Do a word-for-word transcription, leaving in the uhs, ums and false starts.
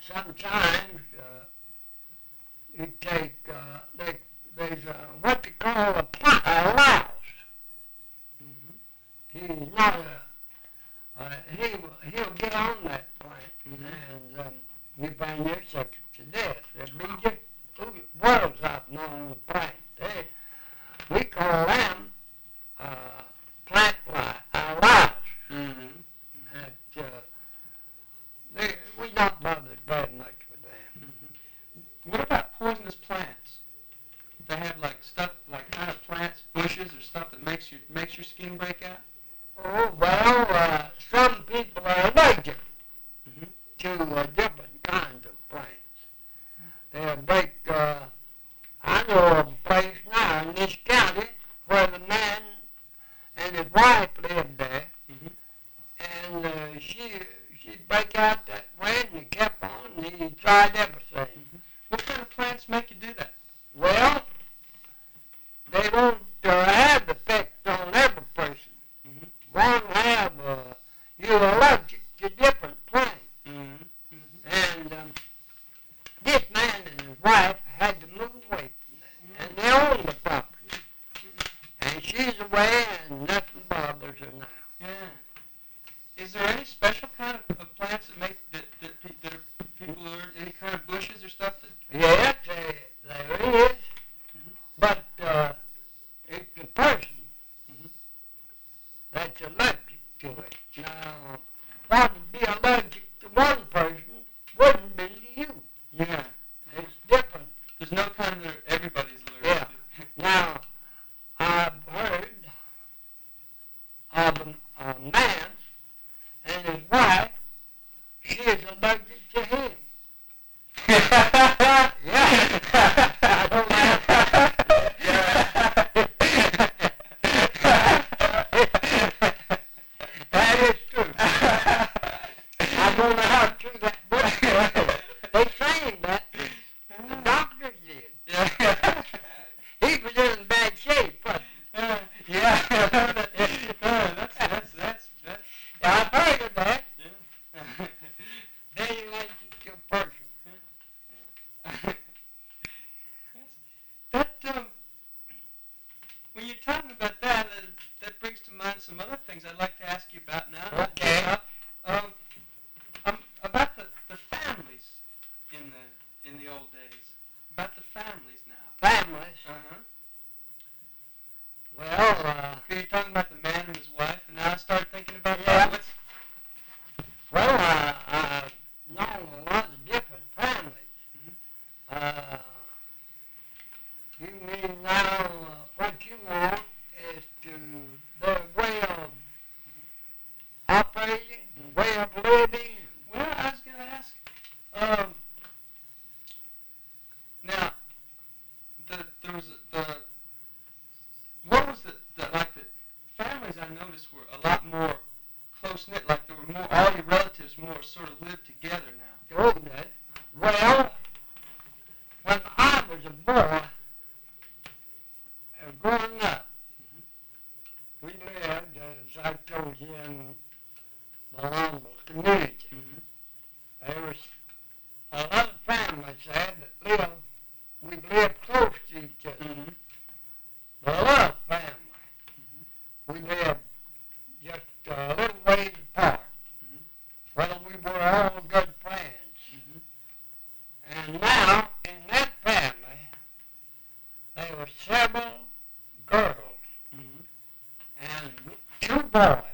sometimes uh, you take, uh, they, there's uh, what they call a, pl- a louse. Mm-hmm. He's not a, uh, he, he'll get on that plant, mm-hmm. and um, you find yourself to death. There'll be just two worlds out on the plant. They, we call them uh, plant fly, uh, louse. Mm-hmm. That, uh, they, we don't bother very much with them. Mm-hmm. What about poisonous plants? They have like stuff, like kind of plants, bushes, or stuff that makes your makes your skin break out. Oh well, uh, some people are allergic mm-hmm. to uh, different kinds of plants. They'll break. Uh, I know of a place now in this county where the man and his wife lived there, mm-hmm. and uh, she she'd break out that way, and he kept on, and he tried everything. Mm-hmm. What kind of plants make you do that? Well, they won't uh, have the effect on every person. Mm-hmm. One have uh, you're allergic to different plants, mm-hmm. Mm-hmm. and um, this man and his wife had to move away from that, mm-hmm. and they own the property, mm-hmm. and she's away, and nothing bothers her now. Yeah. Is there any special kind of, of plants that make that that, pe- that are people who are any kind of bushes or stuff that? Yes, they, there is, mm-hmm. but uh, it's the person mm-hmm. that's allergic to it. Now, what would be allergic to one person wouldn't be to you. Yeah, it's different. There's no kind that everybody's allergic yeah. to. Now, I've heard of a, a man and his wife. She is allergic to him. yeah. I don't know. That is true. I don't know how true that was. They claimed that. The doctor did. Yeah. He was in bad shape, but uh, yeah. uh, that's that's that's that's. I've heard of that. Yeah. They allergic to a person. That um, when you're talking about that, uh, that brings to mind some other things I'd like to ask you about now. Okay. Uh, um, um, about the, the families in the in the old days. About the families now. Families. Uh huh. Well, uh, you're talking about the man and his wife, and now I started thinking about yeah. that. Well, uh, I've known a lot of different families. Mm-hmm. Uh, you mean now uh, what you want is to their way of operating, mm-hmm. way of living. Well, I was going to ask, um, now, the, there was the, what was the, the, like the families I noticed were a lot more close-knit, like there were more, all your relatives more sort of lived together now. Oh, that. Well, when I was a boy, uh, growing up, mm-hmm. we lived, as I told you, in the Longville community. Mm-hmm. There was a lot of families there that lived, we lived close to each other. Mm-hmm. The Love family. Mm-hmm. We lived just a little ways apart. Mm-hmm. Well, we were all good friends. Mm-hmm. And now, in that family, there were several girls mm-hmm. and two boys.